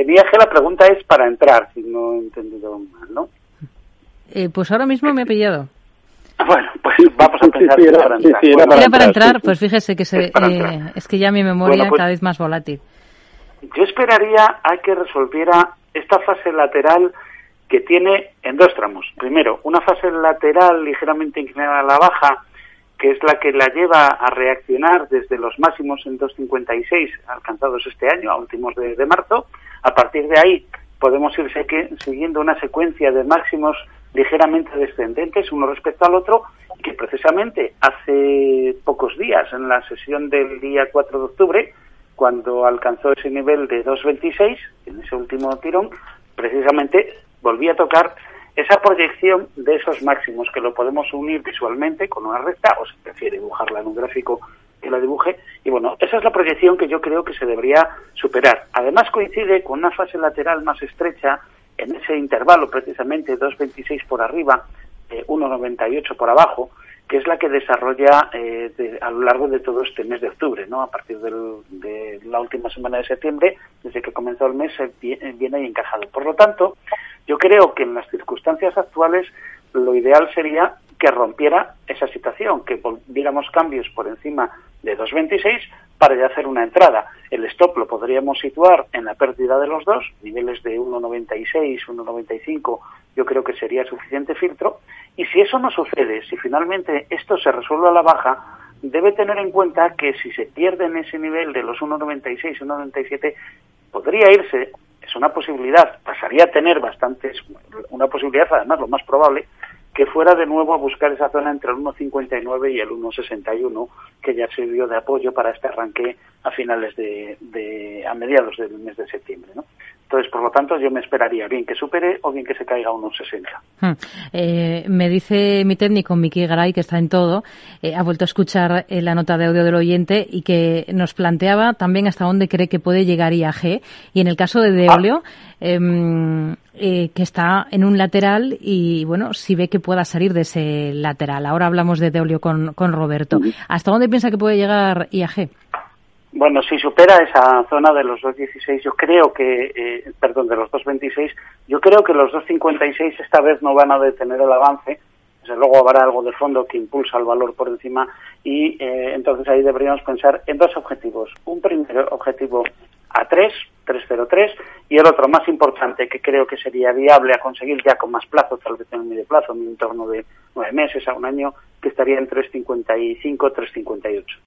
En IAG la pregunta es para entrar, si no he entendido mal, ¿no? Pues ahora mismo me ha pillado. Bueno, pues vamos a pensar que era para entrar. Era para entrar, pues fíjese que es que ya mi memoria cada vez más volátil. Yo esperaría a que resolviera esta fase lateral que tiene en dos tramos. Primero, una fase lateral ligeramente inclinada a la baja, que es la que la lleva a reaccionar desde los máximos en 2,56 alcanzados este año, a últimos de marzo. A partir de ahí podemos ir siguiendo una secuencia de máximos ligeramente descendentes uno respecto al otro, que precisamente hace pocos días, en la sesión del día 4 de octubre, cuando alcanzó ese nivel de 2,26, en ese último tirón, precisamente volví a tocar esa proyección de esos máximos, que lo podemos unir visualmente con una recta, o si prefiere dibujarla en un gráfico que la dibuje, y bueno, esa es la proyección que yo creo que se debería superar. Además coincide con una fase lateral más estrecha en ese intervalo, precisamente 2,26 por arriba, 1,98 por abajo, que es la que desarrolla a lo largo de todo este mes de octubre, ¿no? A partir de la última semana de septiembre, desde que comenzó el mes, viene ahí encajado. Por lo tanto, yo creo que en las circunstancias actuales lo ideal sería que rompiera esa situación, que viéramos cambios por encima de 2,26 para ya hacer una entrada. El stop lo podríamos situar en la pérdida de los dos, niveles de 1,96, 1,95, yo creo que sería suficiente filtro. Y si eso no sucede, si finalmente esto se resuelve a la baja, debe tener en cuenta que si se pierde en ese nivel de los 1,96, 1,97, podría irse, es una posibilidad, pasaría a tener una posibilidad, además lo más probable, que fuera de nuevo a buscar esa zona entre el 1,59 y el 1,61, que ya sirvió de apoyo para este arranque a finales a mediados del mes de septiembre, ¿no? Entonces, por lo tanto, yo me esperaría bien que supere o bien que se caiga a 1,60. Me dice mi técnico, Miki Garay, que está en todo, ha vuelto a escuchar la nota de audio del oyente y que nos planteaba también hasta dónde cree que puede llegar IAG. Y en el caso de Deolio, que está en un lateral y, bueno, si ve que pueda salir de ese lateral. Ahora hablamos de Deolio con Roberto. ¿Hasta dónde piensa que puede llegar IAG? Bueno, si supera esa zona de los 2,16, yo creo que, de los 2,26, yo creo que los 2,56 esta vez no van a detener el avance. Desde luego habrá algo de fondo que impulsa el valor por encima y entonces ahí deberíamos pensar en dos objetivos. Un primer objetivo a 3,03, y el otro más importante, que creo que sería viable a conseguir ya con más plazo, tal vez en el medio plazo, en torno de 9 meses a un año, que estaría en 3,55, 3,58.